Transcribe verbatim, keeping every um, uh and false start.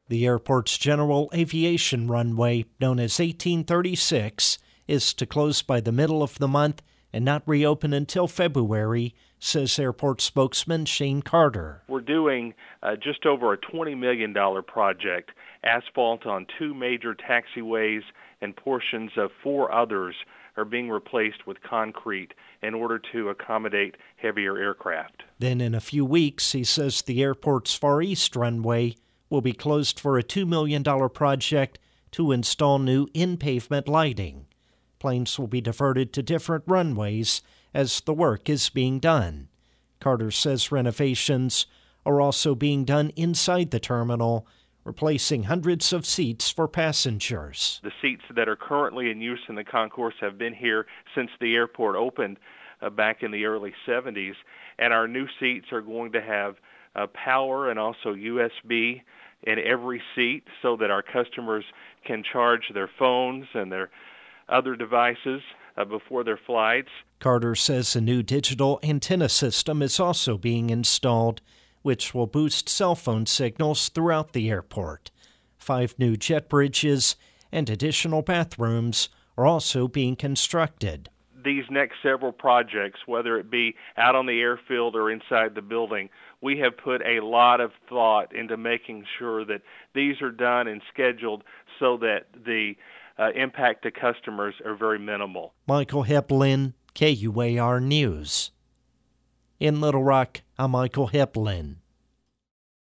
The airport's general aviation runway, known as eighteen thirty-six, is to close by the middle of the month and not reopen until February, says airport spokesman Shane Carter. We're doing uh, just over a twenty million dollars project, asphalt on two major taxiways, and portions of four others are being replaced with concrete in order to accommodate heavier aircraft. Then in a few weeks, he says the airport's Far East runway will be closed for a two million dollars project to install new in-pavement lighting. Planes will be diverted to different runways as the work is being done. Carter says renovations are also being done inside the terminal, replacing hundreds of seats for passengers. The seats that are currently in use in the concourse have been here since the airport opened uh, back in the early seventies, and our new seats are going to have uh, power and also U S B in every seat so that our customers can charge their phones and their other devices uh, before their flights. Carter says a new digital antenna system is also being installed, which will boost cell phone signals throughout the airport. Five new jet bridges and additional bathrooms are also being constructed. These next several projects, whether it be out on the airfield or inside the building, we have put a lot of thought into making sure that these are done and scheduled so that the uh, impact to customers are very minimal. Michael Heplin, K U A R News. In Little Rock, I'm Michael Heplin.